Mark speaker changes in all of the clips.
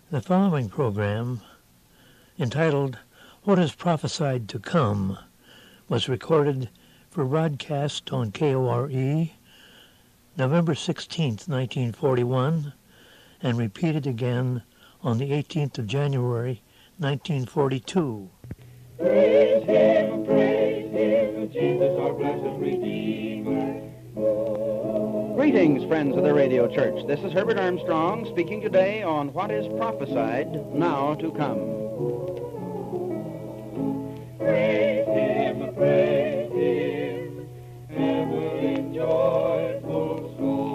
Speaker 1: The following program, entitled What is Prophesied to Come, was recorded for broadcast on KORE November 16, 1941, and repeated again on the 18th of January, 1942.
Speaker 2: Praise Him, Jesus our blessed Redeemer.
Speaker 3: Greetings, friends of the Radio Church. This is Herbert Armstrong speaking today on what is prophesied now to come.
Speaker 2: Praise Him, ever in joyful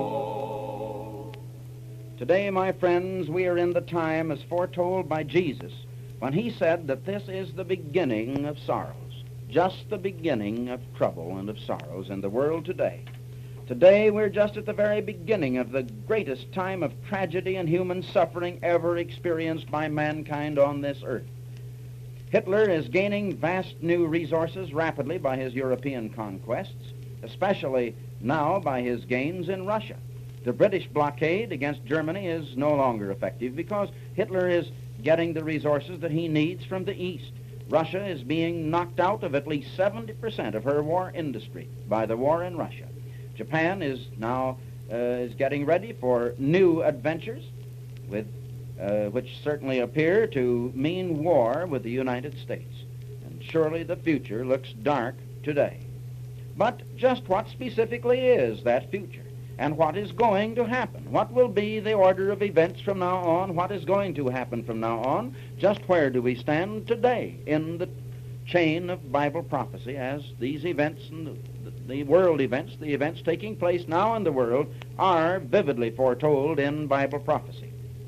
Speaker 2: soul.
Speaker 3: Today, my friends, we are in the time as foretold by Jesus when he said that this is the beginning of sorrows, just the beginning of trouble and of sorrows in the world today. Today, we're just at the very beginning of the greatest time of tragedy and human suffering ever experienced by mankind on this earth. Hitler is gaining vast new resources rapidly by his European conquests, especially now by his gains in Russia. The British blockade against Germany is no longer effective because Hitler is getting the resources that he needs from the East. Russia is being knocked out of at least 70% of her war industry by the war in Russia. Japan is now getting ready for new adventures, which certainly appear to mean war with the United States. And surely the future looks dark today. But just what specifically is that future? And what is going to happen? What will be the order of events from now on? What is going to happen from now on? Just where do we stand today in the chain of Bible prophecy as these events and the world events, the events taking place now in the world, are vividly foretold in Bible prophecy.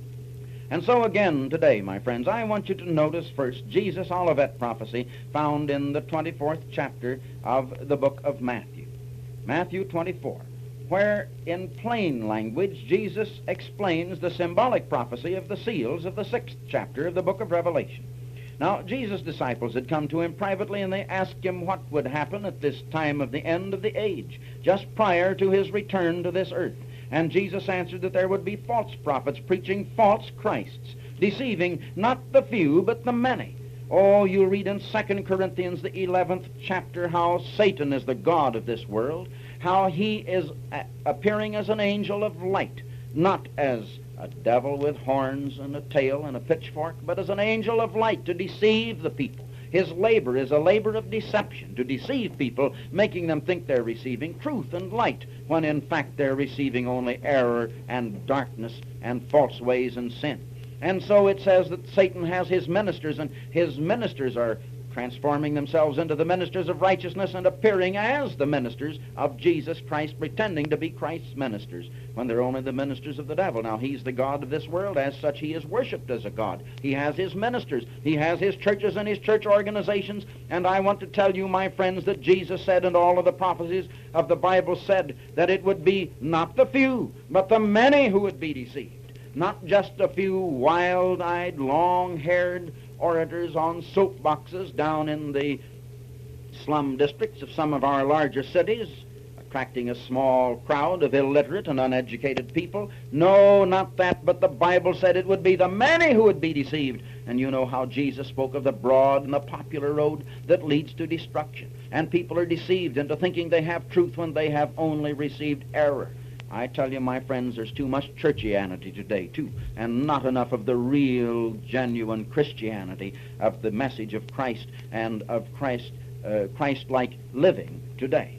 Speaker 3: And so again today, my friends, I want you to notice first Jesus Olivet prophecy found in the 24th chapter of the book of Matthew. Matthew 24, where in plain language Jesus explains the symbolic prophecy of the seals of the 6th chapter of the book of Revelation. Now, Jesus' disciples had come to him privately, and they asked him what would happen at this time of the end of the age, just prior to his return to this earth. And Jesus answered that there would be false prophets preaching false Christs, deceiving not the few, but the many. Oh, you read in 2 Corinthians, the 11th chapter, how Satan is the god of this world, how he is appearing as an angel of light, not as a devil with horns and a tail and a pitchfork, but as an angel of light to deceive the people. His labor is a labor of deception, to deceive people, making them think they're receiving truth and light, when in fact they're receiving only error and darkness and false ways and sin. And so it says that Satan has his ministers, and his ministers are transforming themselves into the ministers of righteousness and appearing as the ministers of Jesus Christ, pretending to be Christ's ministers, when they're only the ministers of the devil. Now, he's the god of this world. As such, he is worshipped as a god. He has his ministers. He has his churches and his church organizations. And I want to tell you, my friends, that Jesus said, and all of the prophecies of the Bible said, that it would be not the few, but the many who would be deceived. Not just a few wild-eyed, long-haired orators on soapboxes down in the slum districts of some of our larger cities, attracting a small crowd of illiterate and uneducated people. No, not that, but the Bible said it would be the many who would be deceived. And you know how Jesus spoke of the broad and the popular road that leads to destruction. And people are deceived into thinking they have truth when they have only received error. I tell you, my friends, there's too much churchianity today, too, and not enough of the real, genuine Christianity of the message of Christ and of Christ-like living today.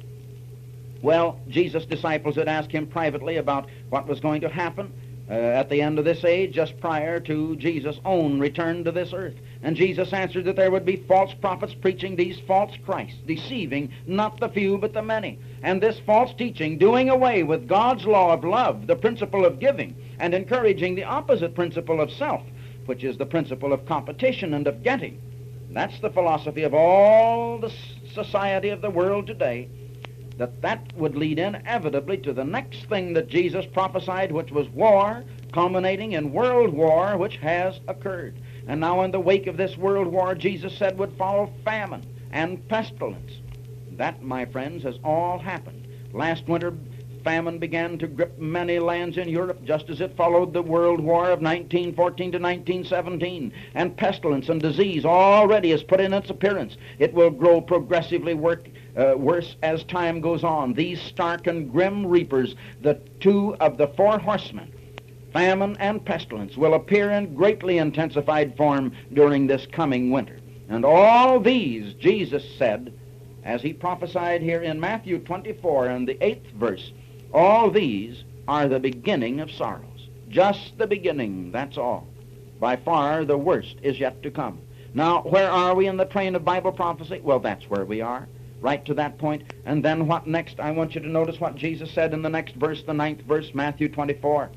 Speaker 3: Well, Jesus' disciples had asked him privately about what was going to happen at the end of this age, just prior to Jesus' own return to this earth. And Jesus answered that there would be false prophets preaching these false Christs, deceiving not the few but the many. And this false teaching doing away with God's law of love, the principle of giving, and encouraging the opposite principle of self, which is the principle of competition and of getting. That's the philosophy of all the society of the world today, that would lead inevitably to the next thing that Jesus prophesied, which was war, culminating in world war, which has occurred. And now in the wake of this world war, Jesus said would follow famine and pestilence. That, my friends, has all happened. Last winter, famine began to grip many lands in Europe, just as it followed the World War of 1914 to 1917. And pestilence and disease already has put in its appearance. It will grow progressively worse as time goes on. These stark and grim reapers, the two of the four horsemen, famine and pestilence, will appear in greatly intensified form during this coming winter. And all these, Jesus said, as he prophesied here in Matthew 24 and the 8th verse, all these are the beginning of sorrows. Just the beginning, that's all. By far the worst is yet to come. Now, where are we in the train of Bible prophecy? Well, that's where we are, right to that point. And then what next? I want you to notice what Jesus said in the next verse, the 9th verse, Matthew 24.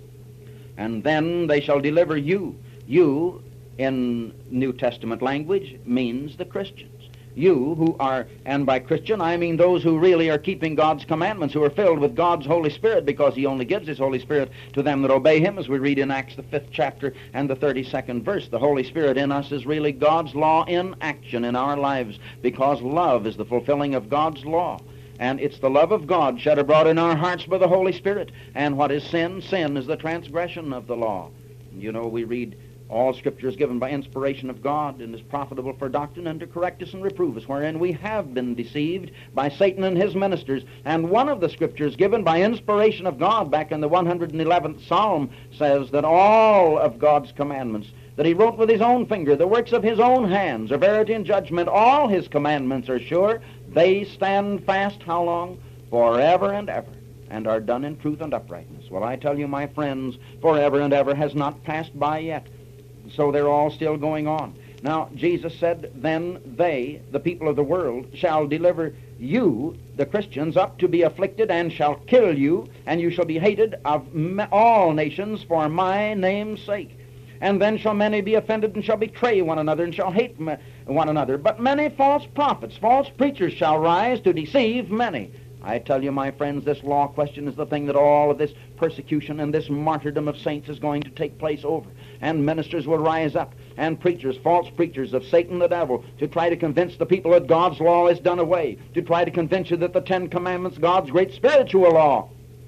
Speaker 3: And then they shall deliver you. You, in New Testament language, means the Christians. You who are, and by Christian I mean those who really are keeping God's commandments, who are filled with God's Holy Spirit, because he only gives his Holy Spirit to them that obey him, as we read in Acts the 5th chapter and the 32nd verse. The Holy Spirit in us is really God's law in action in our lives, because love is the fulfilling of God's law. And it's the love of God shed abroad in our hearts by the Holy Spirit. And what is sin? Sin is the transgression of the law. You know, we read, all Scripture is given by inspiration of God and is profitable for doctrine and to correct us and reprove us, wherein we have been deceived by Satan and his ministers. And one of the Scriptures given by inspiration of God back in the 111th Psalm says that all of God's commandments that he wrote with his own finger, the works of his own hands, are verity and judgment. All his commandments are sure. They stand fast how long? Forever and ever, and are done in truth and uprightness. Well, I tell you, my friends, forever and ever has not passed by yet. So they're all still going on. Now, Jesus said, then they, the people of the world, shall deliver you, the Christians, up to be afflicted, and shall kill you, and you shall be hated of all nations for my name's sake. And then shall many be offended, and shall betray one another, and shall hate one another. But many false prophets, false preachers shall rise to deceive many. I tell you, my friends, this law question is the thing that all of this persecution and this martyrdom of saints is going to take place over. And ministers will rise up, and preachers, false preachers of Satan the devil, to try to convince the people that God's law is done away, to try to convince you that the Ten Commandments, God's great spiritual law,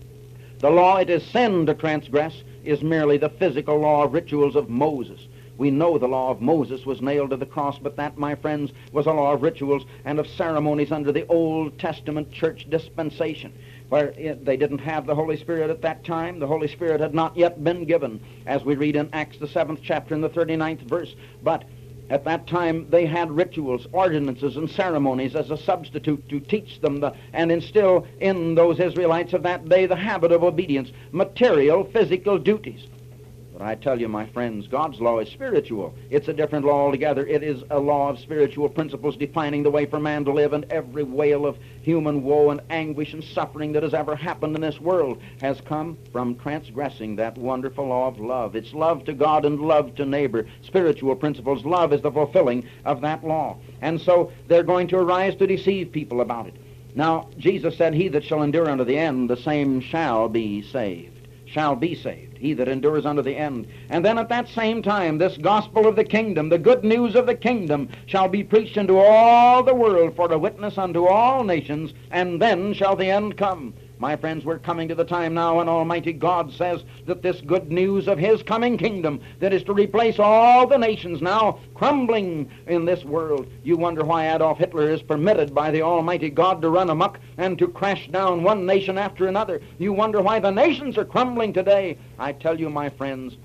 Speaker 3: the law it is sin to transgress, is merely the physical law of rituals of Moses. We know the law of Moses was nailed to the cross, but that, my friends, was a law of rituals and of ceremonies under the Old Testament church dispensation, where they didn't have the Holy Spirit at that time. The Holy Spirit had not yet been given, as we read in Acts the 7th chapter and the 39th verse. But at that time they had rituals, ordinances, and ceremonies as a substitute to teach them and instill in those Israelites of that day the habit of obedience, material, physical duties. But I tell you, my friends, God's law is spiritual. It's a different law altogether. It is a law of spiritual principles defining the way for man to live, and every wail of human woe and anguish and suffering that has ever happened in this world has come from transgressing that wonderful law of love. It's love to God and love to neighbor. Spiritual principles. Love is the fulfilling of that law. And so they're going to arise to deceive people about it. Now, Jesus said, he that shall endure unto the end, the same shall be saved. Shall be saved, he that endures unto the end. And then at that same time, this gospel of the kingdom, the good news of the kingdom, shall be preached into all the world for a witness unto all nations, and then shall the end come. My friends, we're coming to the time now when Almighty God says that this good news of his coming kingdom, that is to replace all the nations now crumbling in this world. You wonder why Adolf Hitler is permitted by the Almighty God to run amok and to crash down one nation after another. You wonder why the nations are crumbling today. I tell you, my friends,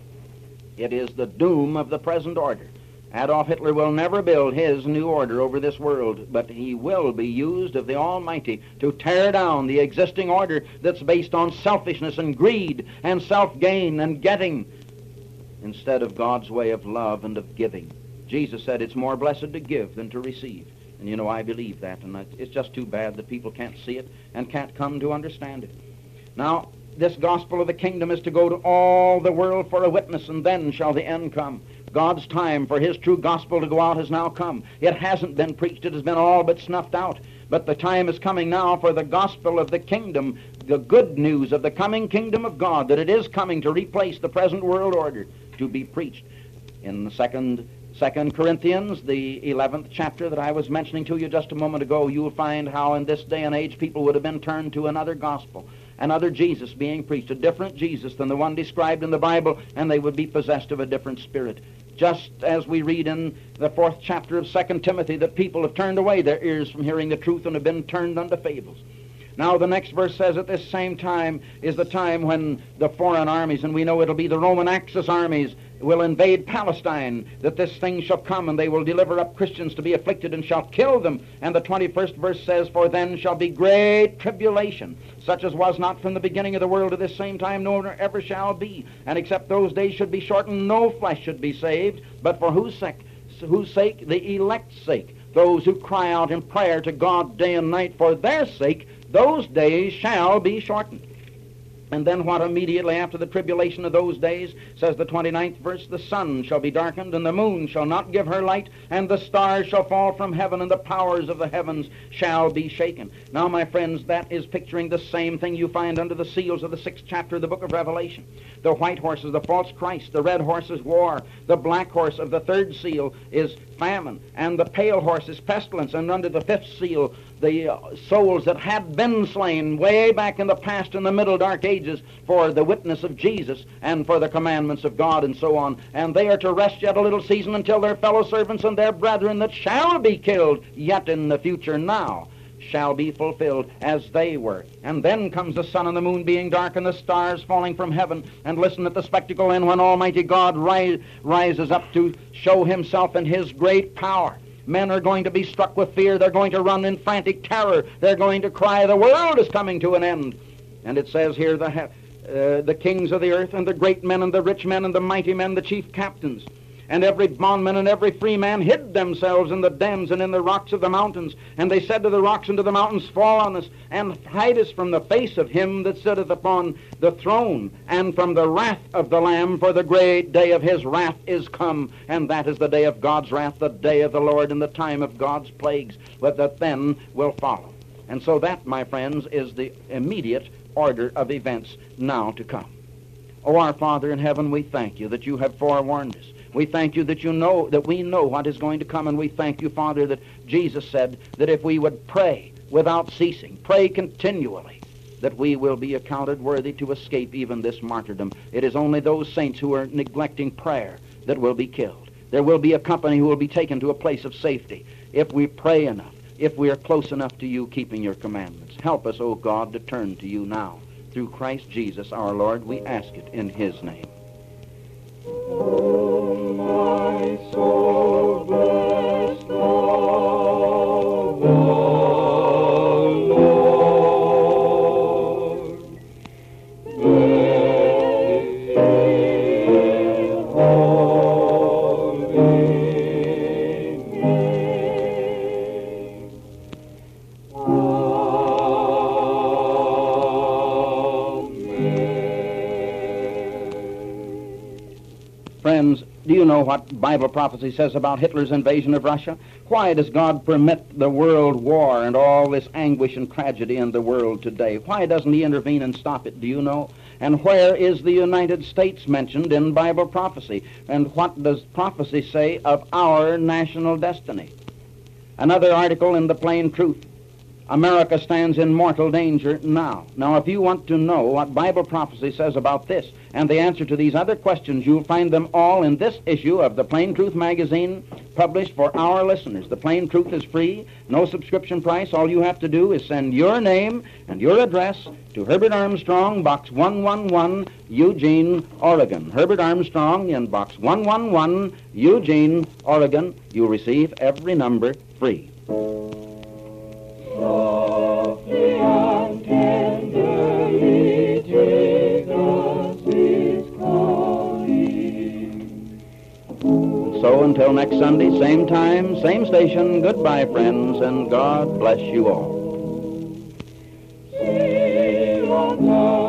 Speaker 3: it is the doom of the present order. Adolf Hitler will never build his new order over this world, but he will be used of the Almighty to tear down the existing order that's based on selfishness and greed and self-gain and getting, instead of God's way of love and of giving. Jesus said it's more blessed to give than to receive. And you know, I believe that, and it's just too bad that people can't see it and can't come to understand it. Now, this gospel of the kingdom is to go to all the world for a witness, and then shall the end come. God's time for his true gospel to go out has now come. It hasn't been preached. It has been all but snuffed out. But the time is coming now for the gospel of the kingdom, the good news of the coming kingdom of God, that it is coming to replace the present world order, to be preached. In the second Corinthians, the 11th chapter that I was mentioning to you just a moment ago, you'll find how in this day and age people would have been turned to another gospel. another Jesus being preached, a different Jesus than the one described in the Bible, and they would be possessed of a different spirit. Just as we read in the 4th chapter of 2 Timothy that people have turned away their ears from hearing the truth and have been turned unto fables. Now the next verse says at this same time is the time when the foreign armies, and we know it'll be the Roman Axis armies, will invade Palestine, that this thing shall come, and they will deliver up Christians to be afflicted and shall kill them. And the 21st verse says, for then shall be great tribulation, such as was not from the beginning of the world to this same time, nor ever shall be. And except those days should be shortened, no flesh should be saved. But for whose sake? Whose sake? The elect's sake. Those who cry out in prayer to God day and night, for their sake, those days shall be shortened. And then what immediately after the tribulation of those days, says the 29th verse, the sun shall be darkened, and the moon shall not give her light, and the stars shall fall from heaven, and the powers of the heavens shall be shaken. Now, my friends, that is picturing the same thing you find under the seals of the 6th chapter of the book of Revelation. The white horse is the false Christ, the red horse is war, the black horse of the 3rd seal is famine, and the pale horse is pestilence, and under the 5th seal, the souls that had been slain way back in the past in the middle dark ages for the witness of Jesus and for the commandments of God and so on. And they are to rest yet a little season until their fellow servants and their brethren that shall be killed yet in the future now shall be fulfilled as they were. And then comes the sun and the moon being dark and the stars falling from heaven. And listen at the spectacle then when Almighty God rises up to show himself in his great power. Men are going to be struck with fear. They're going to run in frantic terror. They're going to cry, the world is coming to an end. And it says here, the kings of the earth and the great men and the rich men and the mighty men, the chief captains, and every bondman and every free man hid themselves in the dens and in the rocks of the mountains. And they said to the rocks and to the mountains, fall on us, and hide us from the face of him that sitteth upon the throne, and from the wrath of the Lamb, for the great day of his wrath is come. And that is the day of God's wrath, the day of the Lord, and the time of God's plagues, that then will follow. And so that, my friends, is the immediate order of events now to come. Oh, our Father in heaven, we thank you that you have forewarned us. We thank you that we know what is going to come, and we thank you, Father, that Jesus said that if we would pray without ceasing, pray continually, that we will be accounted worthy to escape even this martyrdom. It is only those saints who are neglecting prayer that will be killed. There will be a company who will be taken to a place of safety if we pray enough, if we are close enough to you keeping your commandments. Help us, O God, to turn to you now. Through Christ Jesus our Lord, we ask it in his name.
Speaker 2: Oh, my soul, bless the Lord. Bless his holy name.
Speaker 3: Friends, do you know what Bible prophecy says about Hitler's invasion of Russia? Why does God permit the world war and all this anguish and tragedy in the world today? Why doesn't he intervene and stop it? Do you know? And where is the United States mentioned in Bible prophecy? And what does prophecy say of our national destiny? Another article in the Plain Truth. America stands in mortal danger now. Now, if you want to know what Bible prophecy says about this and the answer to these other questions, you'll find them all in this issue of the Plain Truth magazine, published for our listeners. The Plain Truth is free, no subscription price. All you have to do is send your name and your address to Herbert Armstrong, Box 111, Eugene, Oregon. Herbert Armstrong in Box 111, Eugene, Oregon. You'll receive every number free.
Speaker 2: Softly and tenderly Jesus is calling.
Speaker 3: So until next Sunday, same time, same station, goodbye, friends, and God bless you all.
Speaker 2: Sail on